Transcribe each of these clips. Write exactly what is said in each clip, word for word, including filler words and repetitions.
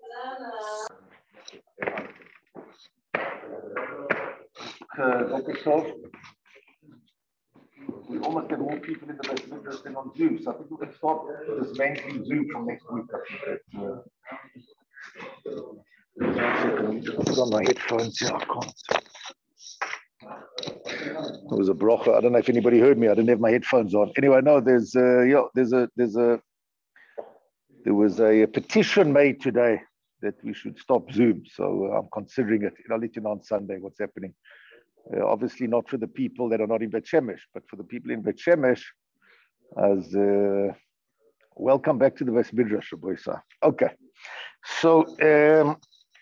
Doctor Sof, we almost get more people in the business than on Zoom, so I think we can start dismantling Zoom from next week. I think that, uh, let me just put on my headphones here. I can't. It was a brocha. I don't know if anybody heard me. I didn't have my headphones on. Anyway, no, there's uh, yeah, there's a there's a there was a, a petition made today that we should stop Zoom. So uh, I'm considering it. I'll let you know on Sunday what's happening. Uh, obviously not for the people that are not in Bet Shemesh, but for the people in Bet Shemesh, as uh, welcome back to the West Midrash, Boisa. Okay, so um,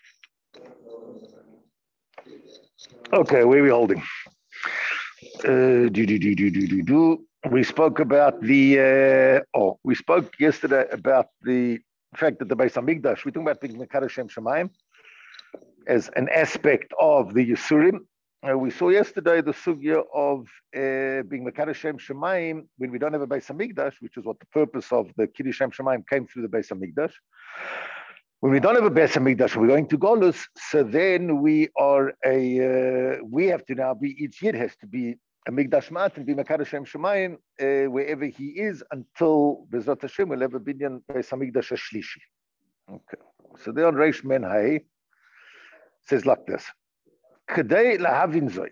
okay, where are we holding? Uh, do, do, do, do, do, do, do. We spoke about the uh, oh, we spoke yesterday about the fact that the Beis Hamikdash, we're talking about being Mekadosh Shem Shemayim as an aspect of the Yisurim. Uh, we saw yesterday the sugya of uh, being Mekadosh Shem Shemayim when we don't have a Beis Hamikdash, which is what the purpose of the Kiddush Shem Shemayim came through the Beis Hamikdash. When we don't have a Beis Hamikdash, we're going to Golus, so then we are a, uh, we have to now be, each Yid has to be a Mikdash Mat and be Mekadosh Shem Shemayim uh, wherever he is until Bezrat Hashem will have a binyan Beis Hamikdash Shlishi. Okay, so there on Reish Men Hay says like this. Kedei lahavin zois.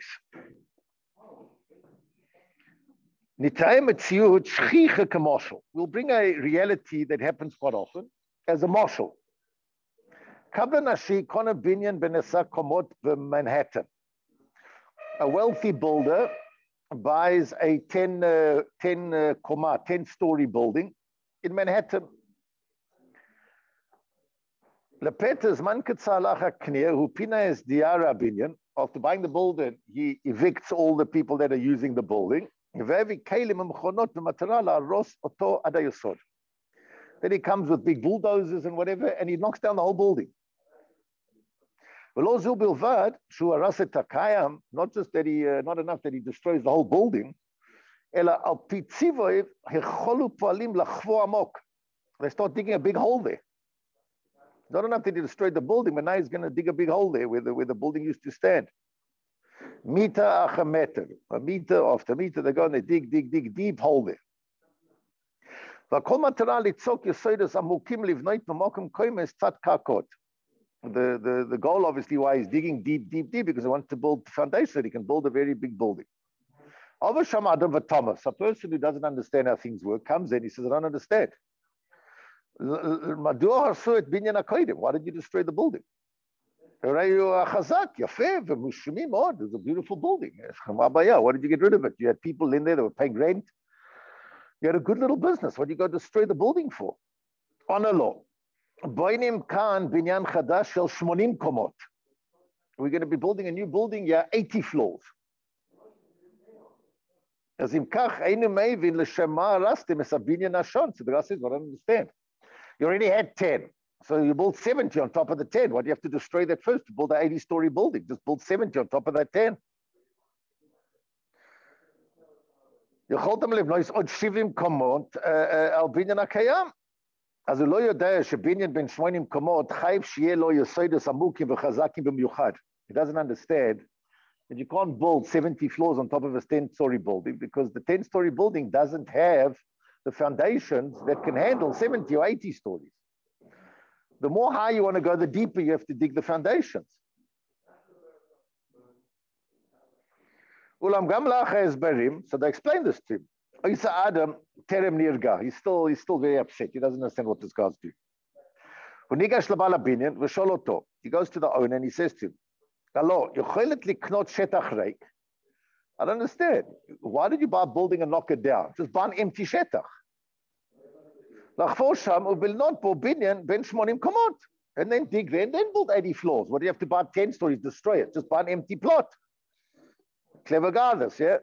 Nitayim etziut shchicha k'moshel. We'll bring a reality that happens quite often as a moshel. Kabla nashi kona binyan benesa komot b'Manhattan. A wealthy builder buys a ten, uh, ten uh, koma, ten story building in Manhattan. Lepetes man ketzalacha k'nir hu pinayes diara binyan. After buying the building, he evicts all the people that are using the building. Then he comes with big bulldozers and whatever, and he knocks down the whole building. Not just that he, uh, not enough that he destroys the whole building. They start digging a big hole there. Not enough that he destroyed the building, but now he's going to dig a big hole there where the, where the building used to stand. Meter after meter, a meter after meter, they go and they dig, dig, dig, deep hole there. The, the, the goal, obviously, why he's digging deep, deep, deep, because he wants to build the foundation so he can build a very big building. A person who doesn't understand how things work comes in, he says, I don't understand. Why did you destroy the building? There's a beautiful building. Why did you get rid of it? You had people in there that were paying rent. You had a good little business. What did you go destroy the building for? On a law. We're going to be building a new building, yeah, eighty floors. So the guy says, I don't understand. You already had ten. So you build seventy on top of the ten. Why do you have to destroy that first to build an eighty story building? Just build seventy on top of that ten. He doesn't understand that you can't build seventy floors on top of a ten story building because the ten story building doesn't have the foundations that can handle seventy or eighty stories. The more high you want to go, the deeper you have to dig the foundations. So they explain this to him. Adam terem nirga. He's still he's still very upset. He doesn't understand what this guy's doing. He goes to the owner and he says to him, I don't understand. Why did you buy a building and knock it down? Just buy an empty shetach. And then dig there and then build eighty floors. What do you have to buy ten stories, destroy it? Just buy an empty plot. Clever guy this, yeah?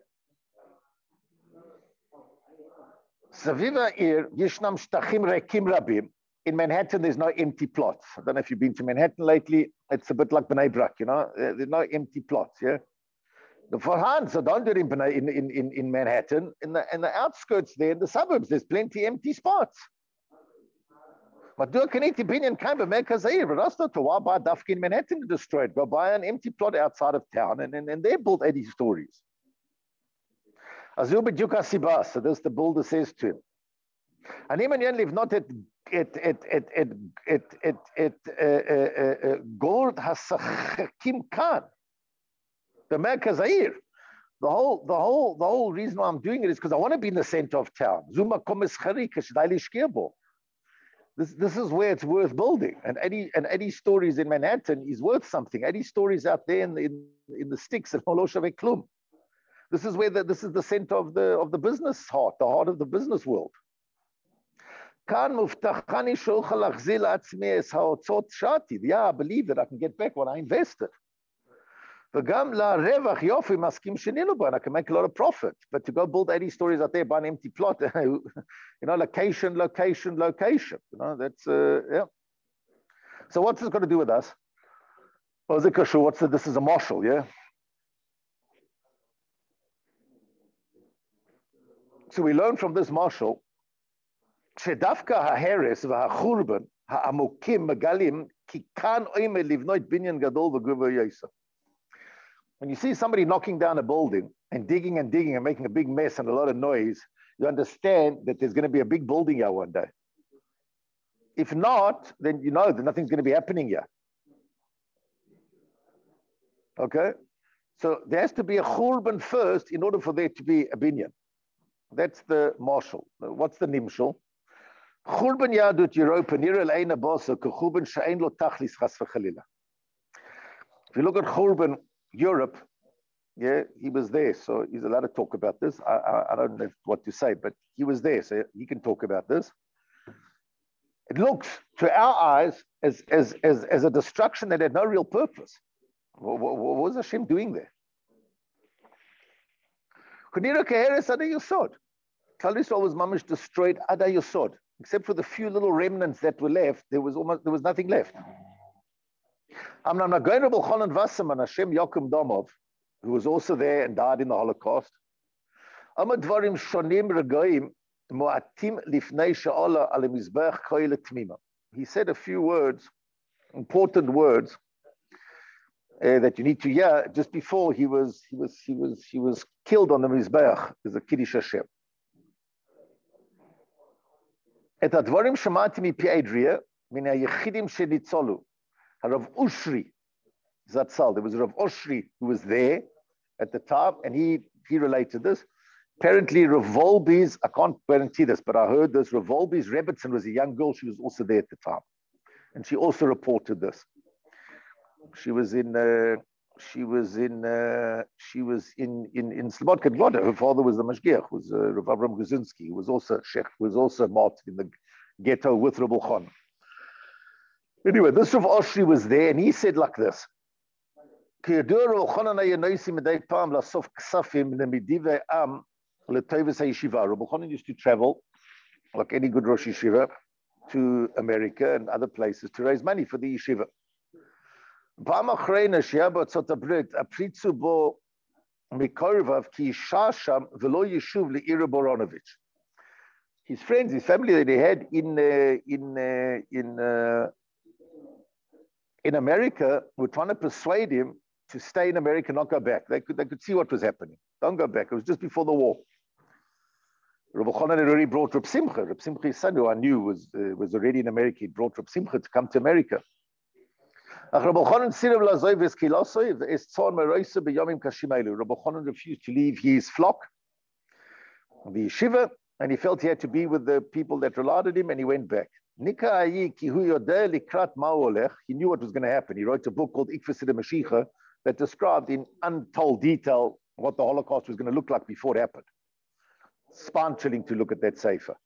In Manhattan, there's no empty plots. I don't know if you've been to Manhattan lately. It's a bit like Bnei Brak, you know? There's no empty plots, yeah? The forehand, so don't do it in, in, in, in Manhattan. In the, in the outskirts there, in the suburbs, there's plenty empty spots. But do a Kaniti opinion kind of make us here, but that's not to why buy Dafkin Manhattan destroyed. Go buy an empty plot outside of town and, and, and they built eighty stories. Azuba Duka Sibas, so this the builder says to him. And even you live not at it it it it it it it gold has Kim Khan. The Merkazair. The whole the whole the whole reason why I'm doing it is because I want to be in the center of town. Zuma Komis Kharikash Daily Shkebo. This, this is where it's worth building. And eighty, and eighty stories in Manhattan is worth something. eighty stories out there in, in, in the sticks at Moloshavek Klum. This is where the, this is the center of the, of the business heart, the heart of the business world. Yeah, I believe that I can get back what I invested. And I can make a lot of profit. But to go build eighty stories out there by an empty plot, you know, location, location, location. You know, that's, uh, yeah. So what's this got to do with us? Well, what's the, this is a marshal, yeah? So we learn from this marshal, Shedafka ha'heres v'ha'churban ha'amokim megalim ki kan oime livnoit binyan gadol v'guva yesa. When you see somebody knocking down a building and digging and digging and making a big mess and a lot of noise, you understand that there's going to be a big building here one day. If not, then you know that nothing's going to be happening here. Okay? So there has to be a churban first in order for there to be a binyan. That's the marshal. What's the nimshal? Churban yadut Europa nirel eina bosa kechurban she'ein lo tachlis chas v'chalila. If you look at churban Europe, yeah, he was there, so he's allowed to talk about this. I, I, I don't know what to say, but he was there, so he can talk about this. It looks to our eyes as, as, as, as a destruction that had no real purpose. What, what, what was Hashem doing there? Klal Yisrael was mamish destroyed Ada Yisod, except for the few little remnants that were left. There was almost there was nothing left. I'm not going to Cholan Wasserman, Hashem Yokum Domov, who was also there and died in the Holocaust. Amadvarim Shonim Regoim Moatim Lifnei Sha'ala Al Mizbech Koyle Tmima. He said a few words, important words, uh, that you need to hear just before he was he was he was he was killed on the Mizbech as a Kiddush Hashem. Et advarim shemati mi pi Adria min hayechidim shenitzolu. Rav Ushri Zatzal. There was Rav Ushri who was there at the time, and he he related this. Apparently, Rav Volbe's, I can't guarantee this, but I heard this. Rav Volbe's Rebbetzin was a young girl. She was also there at the time, and she also reported this. She was in. Uh, she was in. Uh, she was in in in Slobodka Gvoda. Her father was the Mashgiach, was uh, Rav Avram Guzinski, who was also Sheikh, who was also martyred in the ghetto with Rav Khan. Anyway, this Rav Oshri was there, and he said like this. Rav Chanan used to travel, like any good Rosh Yeshiva, to America and other places to raise money for the yeshiva. His friends, his family that he had in uh, in uh, in uh, in America were trying to persuade him to stay in America, not go back. They could they could see what was happening. Don't go back. It was just before the war. Rabbi Chanan had already brought Reb Simcha. Reb Simcha's son, who I knew was uh, was already in America, he brought Reb Simcha to come to America. Rabbi Chanan refused to leave his flock, the yeshiva, and he felt he had to be with the people that relied on him, and he went back. He knew what was going to happen. He wrote a book called Ikvasida Mashiach that described in untold detail what the Holocaust was going to look like before it happened. Spine chilling to look at that sefer.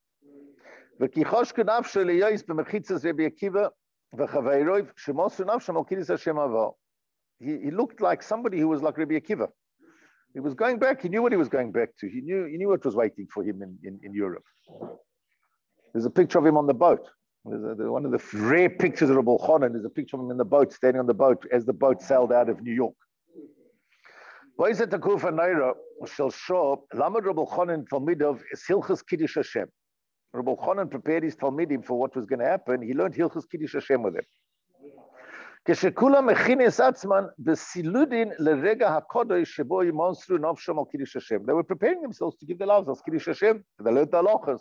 He, he looked like somebody who was like Rabbi Akiva. He was going back. He knew what he was going back to. He knew he knew what was waiting for him in, in, in Europe. There's a picture of him on the boat. There's a, one of the rare pictures of Rabbi Chanan. There's a picture of him in the boat, standing on the boat as the boat sailed out of New York. He said Rabbi Chanan prepared his Talmidim for what was going to happen. He learned Hilchos Kiddush Hashem with them. כשכולם מכינס עצמן בסילודין לרגע הקודש שבו ימסרו נפשם על קידוש השם. They were preparing themselves to give their lives as Kiddush Hashem. They learned the halachas.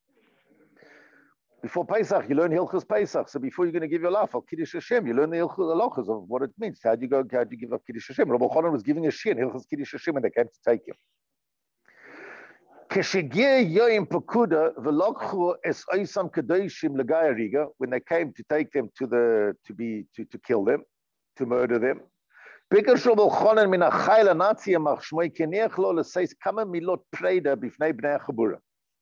Before Pesach, you learn Hilchos Pesach. So before you're going to give your life al Kiddush Hashem, you learn the halachas of what it means. How do you go? How do you give up Kiddush Hashem? Rabbi Chanan was giving a shir Hilchos Kiddush Hashem when they came to take him. כשהגיע יום פקודה ולקחו את אייסם קדושים לגיא הריגה, when they came to take them to the to be to to kill them, to murder them. ביקש רבי חנן מן החיל הנאצי יימח שמו כניח לו לשאת כמה מילות פרידה בפני בני החבורה.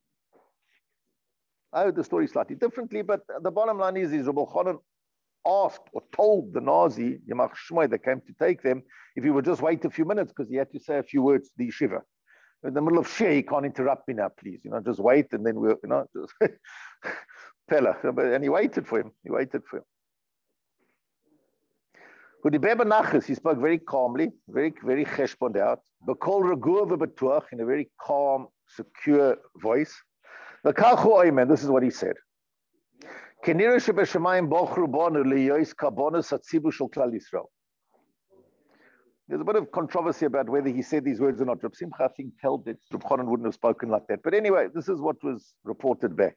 I heard the story slightly differently, but the bottom line is, is Rabbi Chanan asked or told the Nazi Yamach Shmoy that came to take them if he would just wait a few minutes because he had to say a few words to the yeshiva. In the middle of share, he can't interrupt me now, please. You know, just wait and then we'll, you know, just Pella. And he waited for him. He waited for him. With the Beba Nachas, he spoke very calmly, very, very cheshbond out. Bekol regua v'batuach, in a very calm, secure voice. V'kachu oimen, this is what he said. Kenira shebeshamayim bochru bonu liyois kabonus hatzibu shel klal Yisrael. There's a bit of controversy about whether he said these words or not. Reb Simcha, I think, held that Reb Chanan wouldn't have spoken like that. But anyway, this is what was reported back.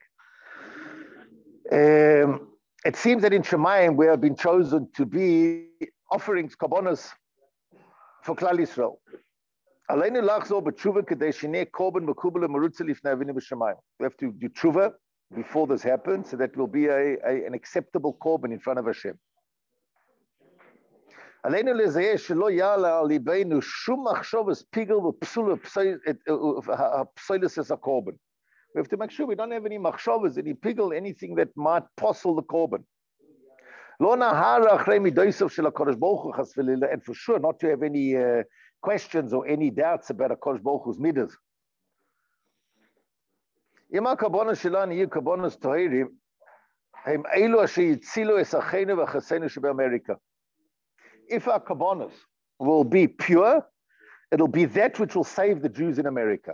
Um, it seems that in Shemayim we have been chosen to be offerings, kabbonos, for Klal Yisrael. We have to do tshuva before this happens, so that will be a, a, an acceptable korban in front of Hashem. עלינו לזהה שלא יעלה על ליבנו שום מחשובס פיגל ופסולס הקורבן. We have to make sure we don't have any machshavas, any pigel, anything that might puzzle the korban. לא נהר אחרי מידויסוף של הקדוש ברוך הוא חס וחלילה, and for sure not to have any uh, questions or any doubts about הקדוש ברוך hu's midas. אם הקורבנות שלנו יהיו קורבנות טהורים, הם אלו אשר יצילו את אחינו ואחינו שבאמריקה. If our kabbonos will be pure, it'll be that which will save the Jews in America.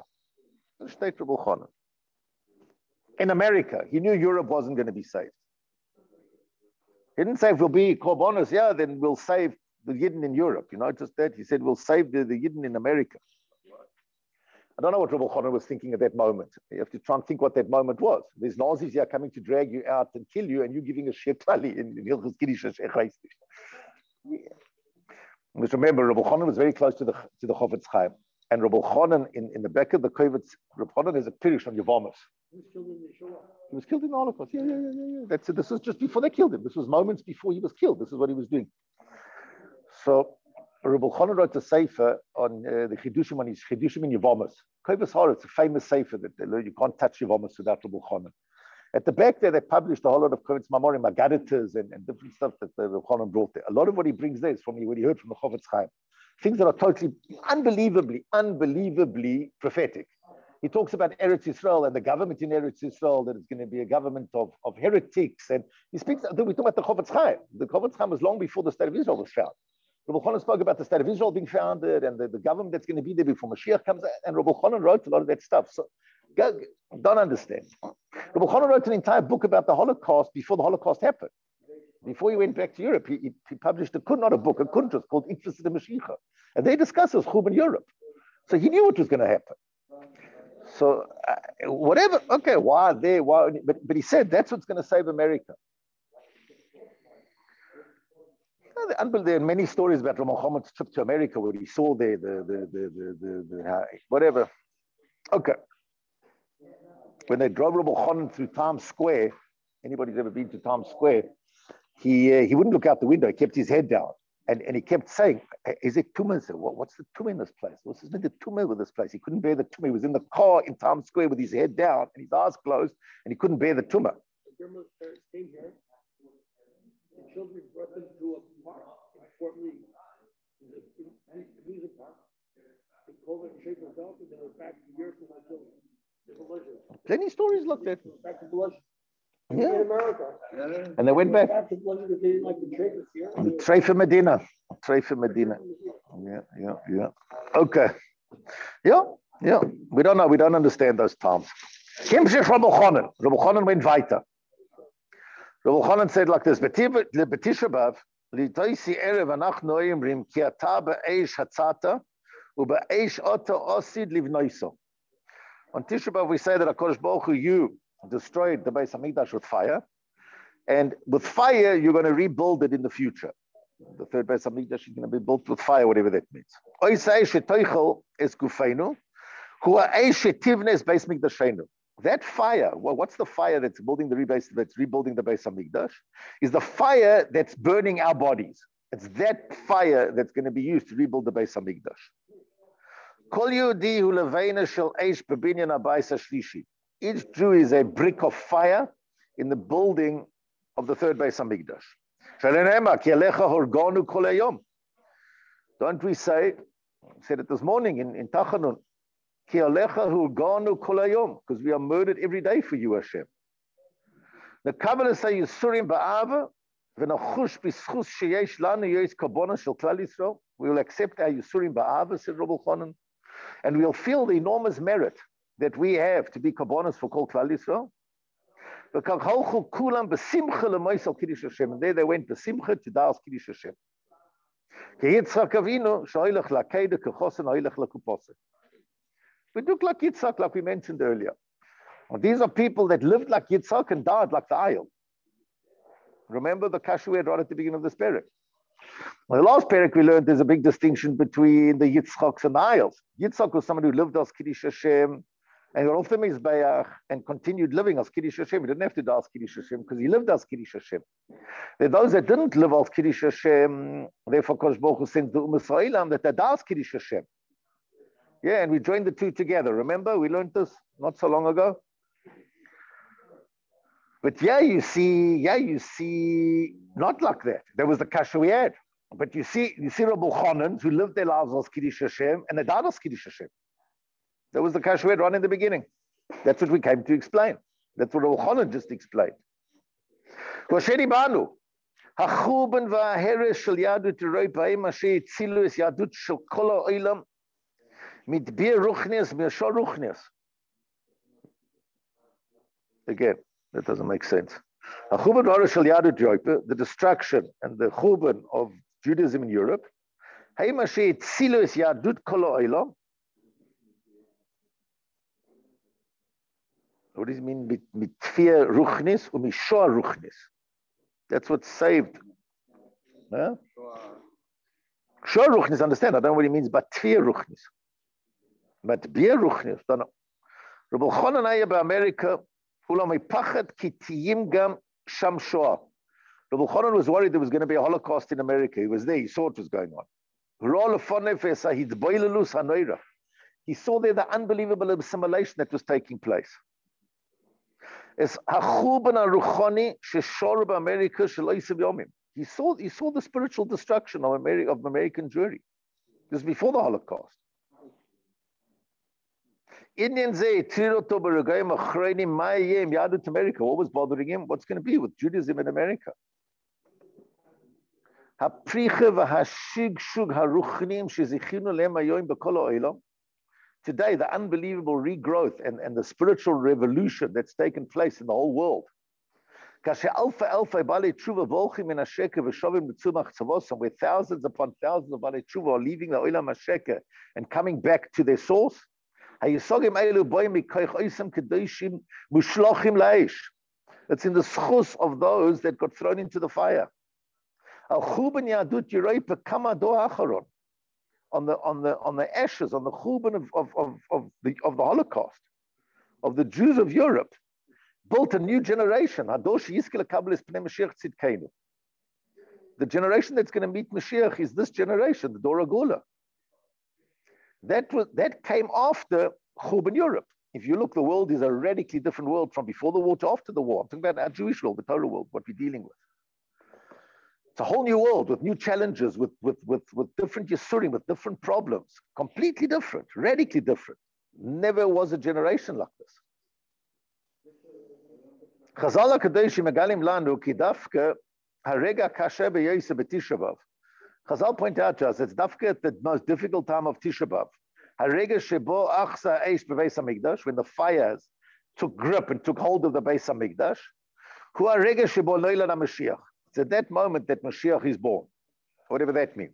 In America, he knew Europe wasn't going to be saved. He didn't say if we'll be kabbonos, yeah, then we'll save the Yidden in Europe. You know, just that. He said we'll save the, the Yidden in America. I don't know what Rabbi Chanan was thinking at that moment. You have to try and think what that moment was. There's Nazis here coming to drag you out and kill you, and you giving a shir klali in Hilchos Kiddush. Yeah. Because remember, Rabbi Chanan was very close to the to the Chofetz Chaim, and Rabbi Chanan in, in the back of the Kovetz, Rabbi Chanan has a pirush on Yevamos. He was killed in the Shoah. He was killed in the Holocaust. Yeah, yeah, yeah, yeah. yeah. That's it. This was just before they killed him. This was moments before he was killed. This is what he was doing. So Rabbi Chanan wrote a sefer on uh, the Chidushim on his Chidushim in Yevamos. Kovetz Haaretz, it's a famous sefer that they learn. You can't touch Yevamos without Rabbi Chanan. At the back there, they published a whole lot of Kovetz Mamorim, Agaditas, and, and different stuff that the Rabbi Chanan brought there. A lot of what he brings there is from what he heard from the Chofetz Chaim. Things that are totally, unbelievably, unbelievably prophetic. He talks about Eretz Yisrael and the government in Eretz Yisrael, that it's going to be a government of, of heretics. And he speaks, we talk about the Chofetz Chaim. The Chofetz Chaim was long before the State of Israel was found. Rabbi Chanan spoke about the State of Israel being founded and the, the government that's going to be there before Mashiach comes out. And Rabbi Chanan wrote a lot of that stuff. So go, don't understand. Rabbi Chanan wrote an entire book about the Holocaust before the Holocaust happened. Before he went back to Europe, he, he, he published a not a book, a kuntrus called Itfus the Mashiach. And they discusses Chub in Europe. So he knew what was going to happen. So uh, whatever, okay, why there, why, but, but he said that's what's going to save America. There are many stories about Muhammad's trip to America where he saw there the, the, the, the, the, the, the whatever. Okay. When they drove Rabbi Chanan through Times Square, anybody's ever been to Times Square, he uh, he wouldn't look out the window. He kept his head down. And, and he kept saying, is it tumah? What, what's the tumah in this place? What's the tumah with this place? He couldn't bear the tumah. He was in the car in Times Square with his head down and his eyes closed, and he couldn't bear the tumah. The German parents came here. The children brought them to a park in Fort Lee, the amusement park. They called it Shape of Golf, and they were back to Europe with my children. Plenty of stories like that. Back to Blush. Yeah. In America. Yeah. And they went back. back to Blush because they didn't like the Trafers here. The Trafer Medina. Trafer Medina. Yeah, yeah, yeah. Okay. Yeah, yeah. We don't know. We don't understand those terms. Kimshich Rabbi Chonon. Rabbi Chonon went weiter. Rabbi Chonon said like this, B'tisha B'av, L'toisi erev anachnu oyomrim ki ata be'eish hatzata u'be'eish ota osid livnoiso. On Tisha B'av we say that HaKadosh Baruch Hu, you destroyed the Beis Hamikdash with fire, and with fire you're going to rebuild it in the future. The third Beis Hamikdash is going to be built with fire, whatever that means. Oisei shetoichel es gufeinu, hu ha'eish shetivnes Beis Mikdashenu. That fire, well, what's the fire that's building the rebase, that's rebuilding the Beis Hamikdash? Is the fire that's burning our bodies. It's that fire that's going to be used to rebuild the Beis Hamikdash. Kol Yehudi hu leveina shel eish bebinyan habayis hashlishi. Each Jew is a brick of fire in the building of the third Beis Hamikdash. Shalenema ki alecha horganu kol hayom. Don't we say? I said it this morning in in Tachanun. Because we are murdered every day for you, Hashem. The Kabbalah say Yisurim ba'ava v'nachush b'schus sheyesh lanu yesh kabona shel klal Yisrael. We will accept our Yisurim ba'ava, said Rabbi Chonon, and we'll feel the enormous merit that we have to be kabonas for kol klal Yisrael. V'kachalchu kulam b'simcha l'moisel kiddush Hashem. And there they went b'simcha to da'as kiddush Hashem. Ki Yitzchak Avinu shoylech lakeda kechosen hoylech lakupose. We look like Yitzhak, like we mentioned earlier. Well, these are people that lived like Yitzhak and died like the Ayil. Remember the kasha we had right at the beginning of this parak. Well, the last parak we learned there's a big distinction between the Yitzchaks and the Ayils. Yitzhak was somebody who lived as Kiddush Hashem and got off the Mizbeach and continued living as Kiddush Hashem. He didn't have to die as Kiddush Hashem because he lived as Kiddush Hashem. There are those that didn't live as Kiddush Hashem, therefore Kosh Baruch Hu sent the Umm Yisraelim that they died as Kiddush Hashem. Yeah, and we joined the two together. Remember, we learned this not so long ago. But yeah, you see, yeah, you see, not like that. There was the kasha we had. But you see, you see Rabbi Chonon, who lived their lives as Kiddush Hashem, and they died as Kiddush Hashem. That was the kasha we had right in the beginning. That's what we came to explain. That's what Rabbi Chonon just explained. V'asheni banu, ha'chuben v'aheres shel yadut roi b'ayim asher yitzilu es yadut shel kol ha'olam mit bir ruchnias, mir shor ruchnias. Again, that doesn't make sense. The destruction and the chuban of Judaism in Europe. What does it mean? Mit vier ruchnis und mit shor ruchnis. That's what saved. Huh? Shor ruchnis, understand? I don't know what it means, but vier ruchnis. But bir ruchnis, don't know. Rabbi Chonon Aya America. Rabbi Chonon was worried there was going to be a Holocaust in America. He was there. He saw what was going on. He saw there the unbelievable assimilation that was taking place. He saw, he saw the spiritual destruction of, America, of American Jewry. This was before the Holocaust. Indian say, what was bothering him? What's going to be with Judaism in America? Today, the unbelievable regrowth and, and the spiritual revolution that's taken place in the whole world. Where thousands upon thousands of Balei Tshuva are leaving the Olam HaSheker and coming back to their source. It's in the schus of those that got thrown into the fire. On the on the on the ashes, on the chuban of, of, of, of the of the Holocaust, of the Jews of Europe, built a new generation. The generation that's going to meet Mashiach is this generation, the Dor HaGula. That was that came after Chuban Europe. If you look, the world is a radically different world from before the war to after the war. I'm talking about our Jewish world, the Torah world, what we're dealing with. It's a whole new world with new challenges, with with with, with different Yisurim, with different problems, completely different, radically different. Never was a generation like this. Chazal HaKadosh megalim lanu ki dafka harega kasher b'yoseh b'Tisha B'av. Chazal point out to us, it's dafka at the most difficult time of Tisha B'av. Harega shebo achsa eish b'Beis Hamikdash, when the fires took grip and took hold of the Beis Hamikdash. Hu harega shebo noilad HaMashiach. It's at that moment that Mashiach is born, whatever that means.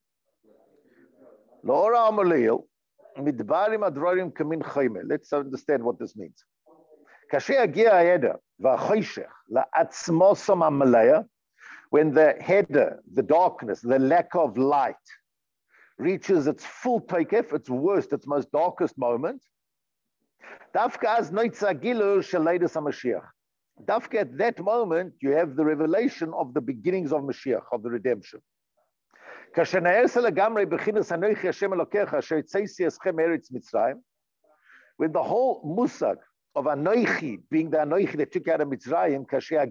La'ora Amalil, midbarim adrorim kamin chayme. Let's understand what this means. Kashe agia ha'eder va'choshech la'atzmosom ha'malaya, when the heder, the darkness, the lack of light, reaches its full takeoff, its worst, its most darkest moment, Dafka az noitza gilu sheleidus HaMashiach. Dafka at that moment, you have the revelation of the beginnings of Mashiach, of the redemption. When the whole musag of Anoichi, being the Anoichi that took out of Mitzrayim,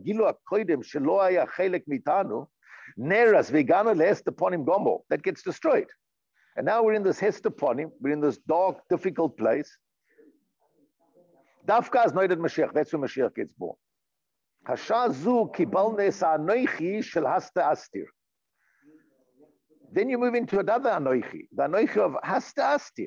Neras vegano lest upon him gombo, that gets destroyed. And now we're in this hest upon him, we're in this dark, difficult place. Dafka is noided Mashiach, that's when Mashiach gets born. Hashazu kibalnes Anoichi shel hasta astir. Then you move into another Anoichi, the Anoichi of hasta astir.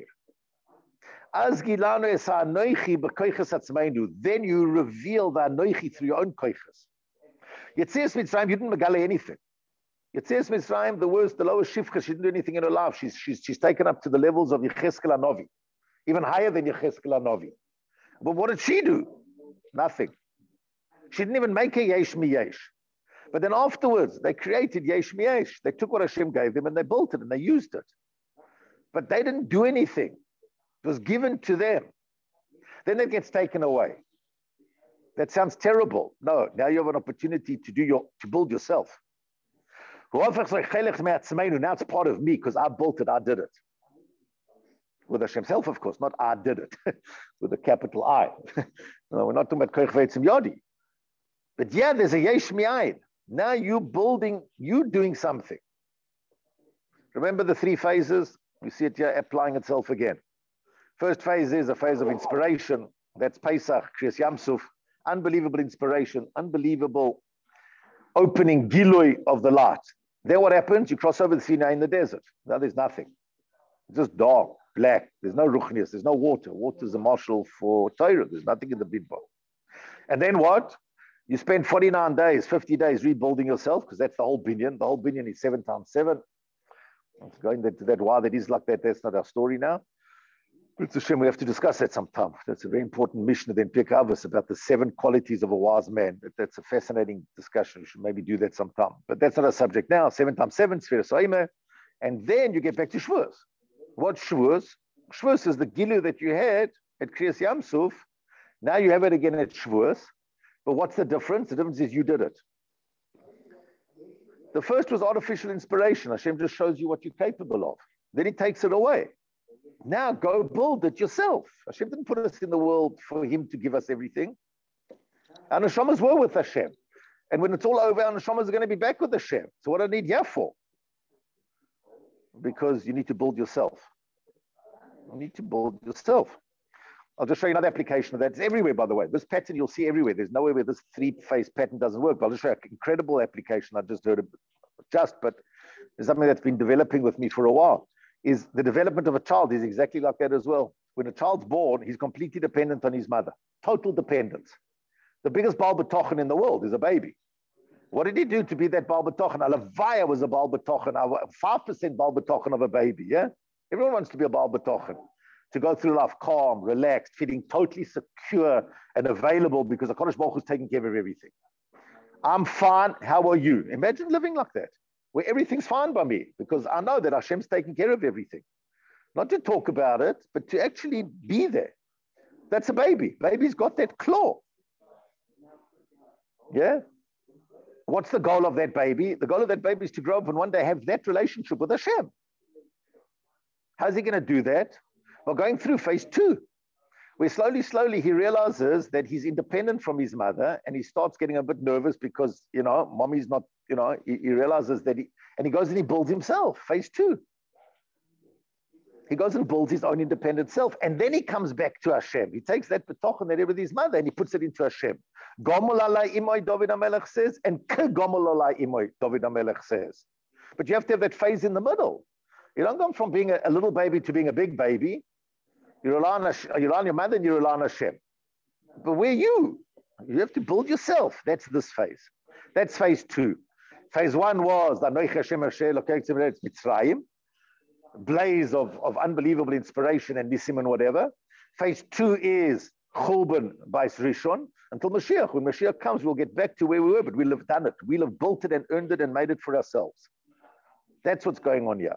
As gilano es Anoichi b'koiches atzmeinu. Then you reveal the Anoichi through your own koiches. Yetzias Mitzrayim, you didn't megale anything. Yetzias Mitzrayim, the worst, the lowest shifcha, she didn't do anything in her life. She's, she's, she's taken up to the levels of Yecheskel HaNovi, even higher than Yecheskel HaNovi. But what did she do? Nothing. She didn't even make a yesh mi yesh. But then afterwards, they created yesh mi yesh. They took what Hashem gave them and they built it and they used it. But they didn't do anything. It was given to them. Then it gets taken away. That sounds terrible. No, now you have an opportunity to do your to build yourself. Now it's part of me because I built it, I did it. With Hashem's help, of course, not I did it, with a capital I. No, we're not talking about Koich Veitzim Yodi. But yeah, there's a Yesh Mi'ayin. Now you building, you doing something. Remember the three phases? We see it here applying itself again. First phase is a phase of inspiration. That's Pesach, Kriyas Yamsuf. Unbelievable inspiration, unbelievable opening gilui of the light. Then what happens? You cross over the Sinai in the desert. Now there's nothing. It's just dark, black. There's no ruchnias. There's no water. Water is a marshal for Torah. There's nothing in the Bidbar. And then what? You spend forty-nine days, fifty days rebuilding yourself, because that's the whole binyan. The whole binyan is seven times seven. Going to that why that is like that, that's not our story now. It's a shame we have to discuss that sometime. That's a very important mission then Pirkei Avos about the seven qualities of a wise man. That's a fascinating discussion. We should maybe do that sometime. But that's not our subject now. Seven times seven, Sfira Soimer. And then you get back to Shavuos. What Shavuos? Shavuos is the gilu that you had at Kriyas Yamsuf. Now you have it again at Shavuos. But what's the difference? The difference is you did it. The first was artificial inspiration. Hashem just shows you what you're capable of. Then he takes it away. Now go build it yourself. Hashem didn't put us in the world for him to give us everything. Our neshamas were with Hashem. And when it's all over, our neshamas are going to be back with Hashem. So what do I need here for? Because you need to build yourself. You need to build yourself. I'll just show you another application of that. It's everywhere, by the way. This pattern you'll see everywhere. There's nowhere where this three-phase pattern doesn't work. But I'll just show you an incredible application I just heard. Just, but there's something that's been developing with me for a while. Is the development of a child is exactly like that as well. When a child's born, he's completely dependent on his mother. Total dependence. The biggest Baal B'tochen in the world is a baby. What did he do to be that Baal B'tochen? Alavaya was a Baal B'tochen, five percent Baal B'tochen of a baby, yeah? Everyone wants to be a Baal B'tochen. To go through life calm, relaxed, feeling totally secure and available because the Kodesh Baruch Hu is taking care of everything. I'm fine, how are you? Imagine living like that, where everything's fine by me because I know that Hashem's taking care of everything. Not to talk about it, but to actually be there. That's a baby. Baby's got that claw. Yeah? What's the goal of that baby? The goal of that baby is to grow up and one day have that relationship with Hashem. How's he going to do that? Well, going through phase two, where slowly, slowly he realizes that he's independent from his mother and he starts getting a bit nervous because, you know, mommy's not, you know, he, he realizes that he, and he goes and he builds himself, phase two. He goes and builds his own independent self. And then he comes back to Hashem. He takes that betochen that with his mother and he puts it into Hashem. Gomol alai imoy, David HaMelech says, and Gomol alai imoy, David HaMelech says. But you have to have that phase in the middle. You don't go from being a, a little baby to being a big baby. You rely on, you rely on your mother and you rely on Hashem. But where you? You have to build yourself. That's this phase. That's phase two. Phase one was Mitzrayim, blaze of, of unbelievable inspiration and nisim and whatever. Phase two is Churban by Rishon until Mashiach. When Mashiach comes, we'll get back to where we were, but we'll have done it. We'll have built it and earned it and made it for ourselves. That's what's going on here.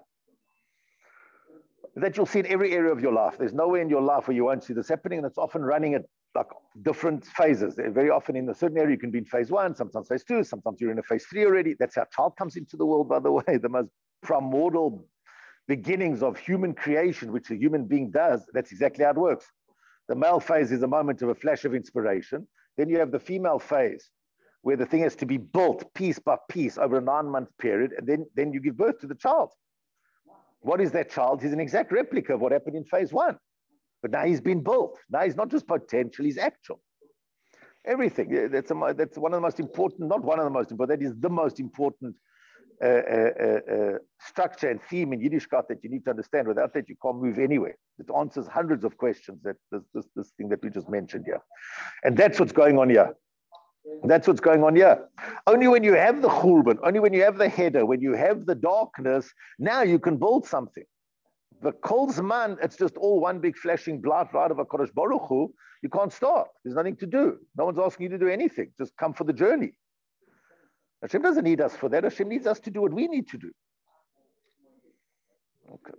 That you'll see in every area of your life. There's nowhere in your life where you won't see this happening, and it's often running at like different phases. Very often in a certain area, you can be in phase one, sometimes phase two, sometimes you're in a phase three already. That's how child comes into the world, by the way. The most primordial beginnings of human creation, which a human being does, that's exactly how it works. The male phase is a moment of a flash of inspiration. Then you have the female phase, where the thing has to be built piece by piece over a nine-month period, and then, then you give birth to the child. What is that child? He's an exact replica of what happened in phase one. But now he's been built. Now he's not just potential, he's actual. Everything. That's, a, that's one of the most important, not one of the most important, that is the most important uh, uh, uh, structure and theme in Yiddishkeit that you need to understand. Without that, you can't move anywhere. It answers hundreds of questions, that this, this, this thing that we just mentioned here. And that's what's going on here. That's what's going on here. Only when you have the churban, only when you have the header, when you have the darkness, now you can build something. The kol zman, it's just all one big flashing blot right of HaKadosh Baruch Hu. You can't start. There's nothing to do. No one's asking you to do anything. Just come for the journey. Hashem doesn't need us for that. Hashem needs us to do what we need to do. Okay.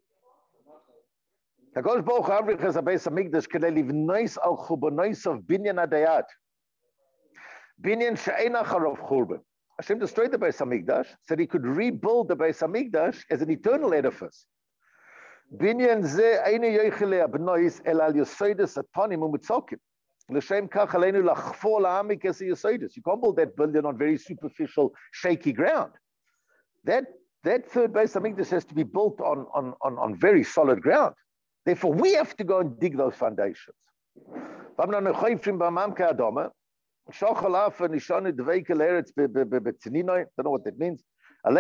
HaKadosh Baruch Hu avriches habeis hamikdash kedei livnois al chubonois of binyan adayat. Binyan she'ein acharav churban. Hashem destroyed the Beis Hamikdash so that he could rebuild the Beis Hamikdash as an eternal edifice. Binyan ze eini yoichelei abnois el al yosoides atonim umutzokim. L'shem kach aleinu lachfor la'amik es yosoides. You can't build that building on very superficial, shaky ground. That, that third Beis Hamikdash has to be built on, on, on, on very solid ground. Therefore, we have to go and dig those foundations. Don't know what that means. We're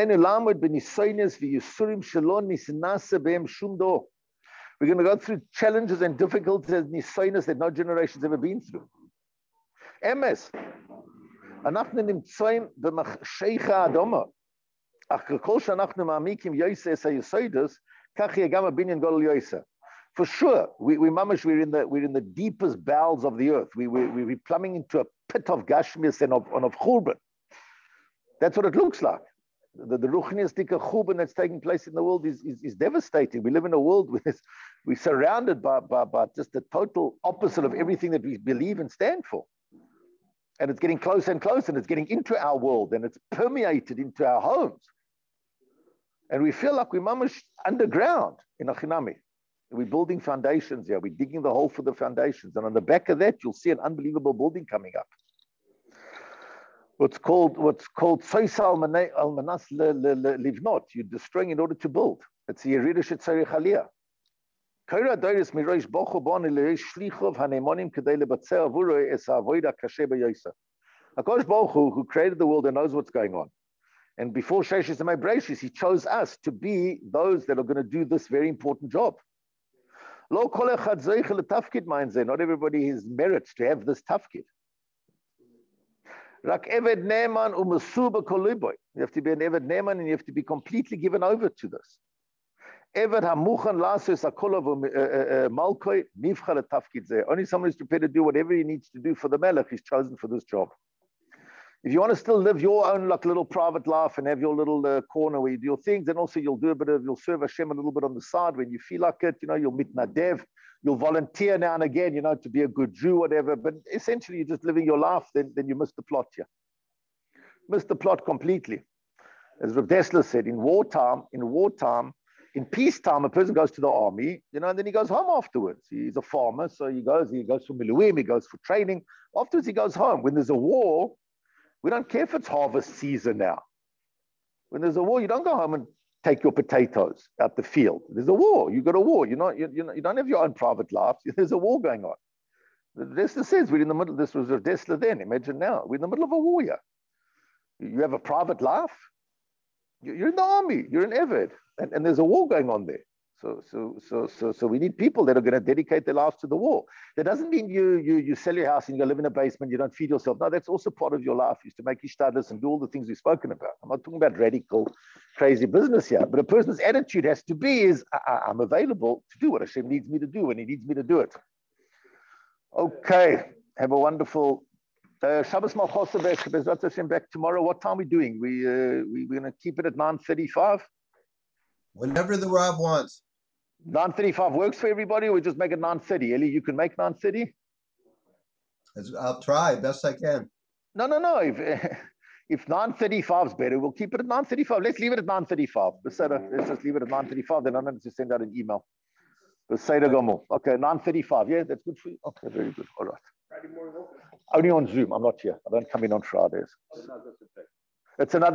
going to go through challenges and difficulties and nisoynes that no generation's ever been through. Emes. אנחנו נמצאים במחשכה אדומה. אך ככל שאנחנו מעמיקים יוסה את היסודות, כך יהיה גם הבניין גדול יוסה. For sure, we, we mamash, we're in the we're in the deepest bowels of the earth. We we we're plumbing into a pit of gashmis and of, and of churban. That's what it looks like. The, the ruchniistic churban that's taking place in the world is, is, is devastating. We live in a world where we're surrounded by, by, by just the total opposite of everything that we believe and stand for. And it's getting closer and closer, and it's getting into our world, and it's permeated into our homes. And we feel like we're mamash underground in Achinami. We're building foundations here. We're digging the hole for the foundations. And on the back of that, you'll see an unbelievable building coming up. What's called what's called Sois al-Manas livnot. You're destroying in order to build. It's the Yerida Shetzarech Aliyah. Kaira Dairis Mirosh Bocho Bon Elish Shlichov Hanemonim Kedei Lebatzer Avuro Es Avoida Kashe B'Yosa. HaKadosh Baruch Hu, who created the world and knows what's going on. And before Sheshis and Mebreshis, he chose us to be those that are going to do this very important job. Not everybody has merits to have this tafkid. You have to be an Eved Neman and you have to be completely given over to this. Only someone who's prepared to do whatever he needs to do for the Melech is chosen for this job. If you want to still live your own like little private life and have your little uh, corner where you do your things, then also you'll do a bit of, you'll serve Hashem a little bit on the side when you feel like it, you know, you'll mitnadev, you'll volunteer now and again, you know, to be a good Jew, whatever, but essentially you're just living your life, then, then you miss the plot here. Miss the plot completely. As Rav Dessler said, in wartime, in wartime, in peacetime, a person goes to the army, you know, and then he goes home afterwards. He's a farmer, so he goes, he goes for miluim, he goes for training. Afterwards, he goes home. When there's a war, we don't care if it's harvest season now. When there's a war, you don't go home and take your potatoes out the field. There's a war. You got a war. You're not, you, you, you don't have your own private life. There's a war going on. Dessler says we're in the middle. This was Rav Dessler then. Imagine now. We're in the middle of a war here. You have a private life. You're in the army. You're an Eved. And, and there's a war going on there. So, so, so, so, so we need people that are going to dedicate their lives to the war. That doesn't mean you, you, you sell your house and you go live in a basement. You don't feed yourself. No, that's also part of your life, is to make ishtadlus and do all the things we've spoken about. I'm not talking about radical, crazy business here, but a person's attitude has to be is I, I'm available to do what Hashem needs me to do when He needs me to do it. Okay, have a wonderful uh, Shabbos Malchoseh Bezrat Hashem back tomorrow. What time are we doing? We uh, we we're going to keep it at nine thirty-five. Whenever the Rob wants. nine thirty-five works for everybody, or we just make it nine thirty? Eli, you can make nine thirty? I'll try best I can. No, no, no. If if nine thirty-five is better, we'll keep it at nine thirty-five. Let's leave it at nine thirty-five. Let's just leave it at nine thirty-five. Then I don't need to send out an email. Okay, nine thirty-five. Yeah, that's good for you. Okay, very good. All right. Only on Zoom. I'm not here. I don't come in on Fridays. It's another.